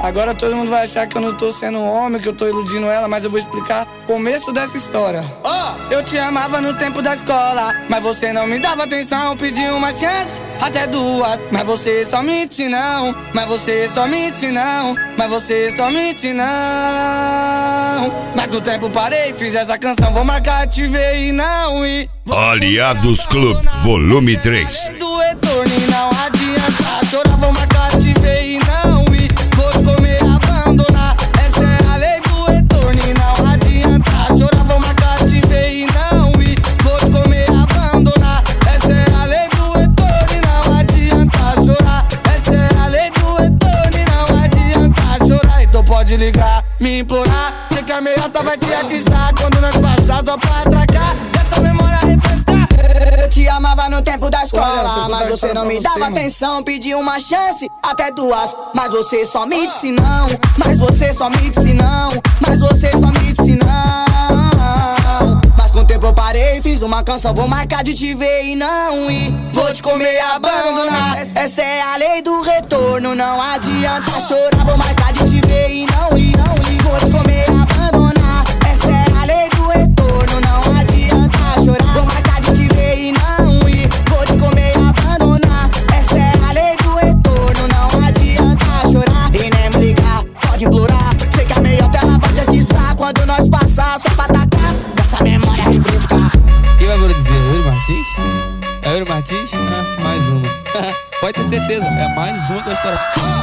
Agora todo mundo vai achar que eu não tô sendo homem, que eu tô iludindo ela, mas eu vou explicar o começo dessa história. Eu te amava no tempo da escola, mas você não me dava atenção. Pedi uma chance, até duas, mas você só mente não. Mas você só mente não. Mas você só mente não. Mas com o tempo parei, fiz essa canção. Vou marcar, te ver e não ir. Aliados Club, volume 3. Do retorno e não adianta chorar, vou marcar, te ver e não ir. Vou te comer, abandonar. Essa é a lei do retorno e não adianta chorar, vou marcar, te ver e não ir. Vou te comer, abandonar. Essa é a lei do retorno e não adianta chorar. Essa é a lei do retorno e não adianta chorar. Então pode ligar, me implorar. Sei que a meiota vai te atizar quando nós passar só pra atracar. Essa memória refrescar. Eu te amava no tempo da escola, mas você não me dava atenção. Pedi uma chance, até duas, mas você só me disse não. Mas você só me disse não. Mas você só me disse não. Mas com o tempo eu parei, fiz uma canção. Vou marcar de te ver e não ir. Vou te comer e abandonar. Essa é a lei do retorno, não adianta chorar. Vou marcar de te ver e não ir. Vou te comer e abandonar. Essa é a lei do retorno, não adianta chorar. Vou marcar de te ver e não ir. Vou te comer e abandonar. Essa é a lei do retorno, não adianta chorar. E nem me ligar, pode implorar. Sei que a meiota ela vai te atizar quando nós passar só pra atacar. Dessa memória refrescar. Quem vai dizer? Yuri Martins? É Yuri Martins? Ah, mais uma. Pode ter certeza, é mais uma da história.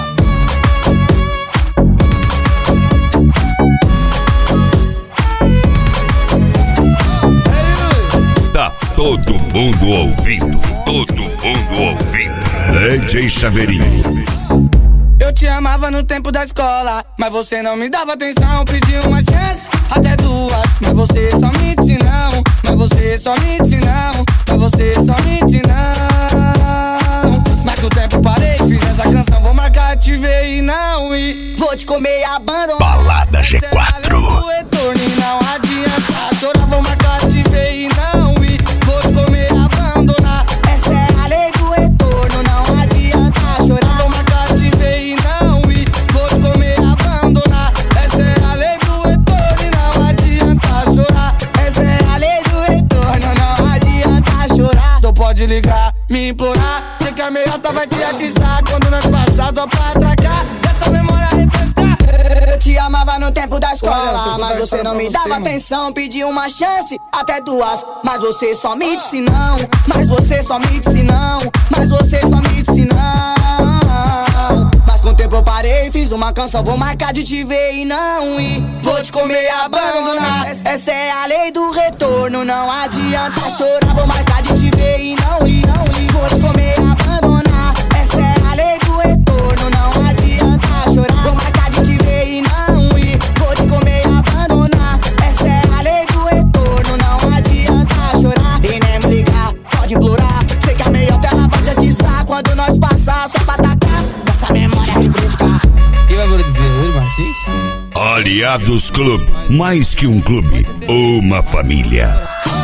Todo mundo ouvindo, todo mundo ouvindo. DJ Chaveirinho. Eu te amava no tempo da escola, mas você não me dava atenção. Pedi uma chance, até duas, mas você só me disse não. Mas você só me disse não. Mas você só me disse não. Mas com o tempo parei, fiz essa canção. Vou marcar, te ver e não ir. Vou te comer e abandonar. Balada G4. O retorno e não adianta chorar, vou marcar, te ver e não ir. Vou te comer e abandonar. Essa é a lei do retorno, não adianta chorar. Vou marcar, te ver e não ir. Vou te comer e abandonar. Essa é a lei do retorno e não adianta chorar. Essa é a lei do retorno, não adianta chorar. Então pode ligar, me implorar. Sei que a meiota vai te atizar quando nós passar só pra atracar. Dessa memória refrescar. Eu te amava no tempo da escola, mas você não me dava atenção. Pedi uma chance, até duas, mas você só me disse não. Mas você só me disse não. Mas você só me disse não. Mas com o tempo eu parei, fiz uma canção. Vou marcar de te ver e não ir. Vou te comer e abandonar. Essa é a lei do retorno, não adianta chorar. Vou marcar de te ver e não ir. Vou te comer e abandonar. Essa é a lei do retorno, não adianta chorar. Vou marcar de te ver e não ir. Vou te comer e abandonar. Essa é a lei do retorno, não adianta chorar. E nem me ligar, pode implorar. Sei que a meiota ela vai te atizar quando nós passar só pra atacar. Dessa memória refrescar. Quem vai dizer? Yuri Martins? Aliados Club, mais que um clube, uma família.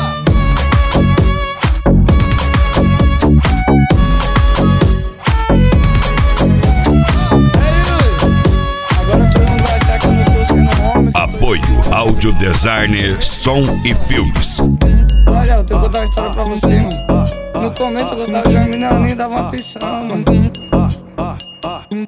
Apoio Áudio Designer, Som e Filmes. Olha, eu tenho que contar uma história pra você, mano. No começo eu gostava de uma menina, nem dava atenção, mano.